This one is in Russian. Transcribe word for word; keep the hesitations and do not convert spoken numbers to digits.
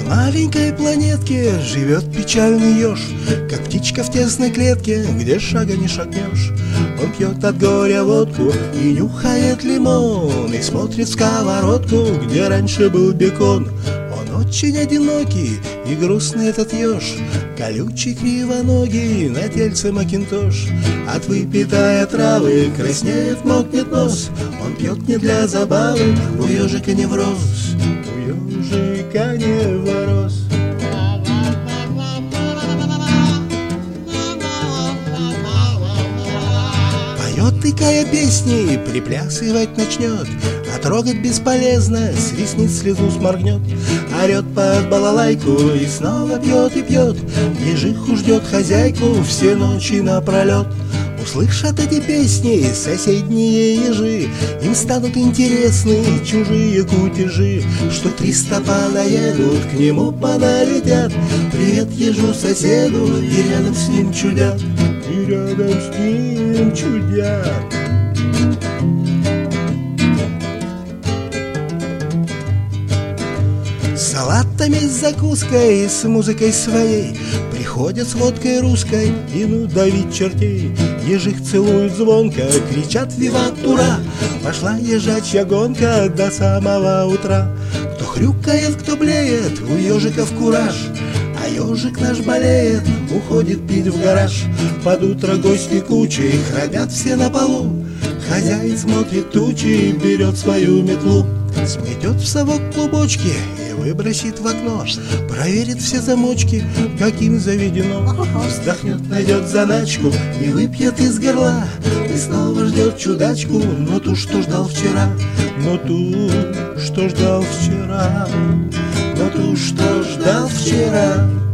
маленькой планетке живет печальный еж, как птичка в тесной клетке, где шага не шагнешь. Он пьет от горя водку и нюхает лимон, и смотрит в сковородку, где раньше был бекон. Он очень одинокий и грустный этот еж, колючий, кривоногий, на тельце макинтош. От выпитой травы краснеет, мокнет нос. Он пьет не для забавы, у ежика невроз, у ежика невроз. Поет, тыкая песни, приплясывать начнет, а трогать бесполезно, с ресниц слезу сморгнет. Орет под балалайку и снова пьет и пьет, ежиху ждет хозяйку все ночи напролет. Услышат эти песни соседние ежи, им станут интересны чужие кутежи, что триста понаедут, к нему поналетят. Привет ежу соседу, и рядом с ним чудят, и рядом с ним чудят. С салатами, с закуской, с музыкой своей приходят с водкой русской и ну давить чертей. Ежих целуют звонко, кричат «Виват, ура!» Пошла ежачья гонка до самого утра. Кто хрюкает, кто блеет, у ежиков кураж, а ежик наш болеет, уходит пить в гараж. Под утро гости кучей храпят все на полу. Хозяин смотрит тучи, берет свою метлу, сметет в совок клубочки и выбросит в окно. Проверит все замочки, каким заведено. Вздохнет, найдет заначку и выпьет из горла. И снова ждет чудачку, но ту, что ждал вчера. Но ту, что ждал вчера. Но ту, что ждал вчера.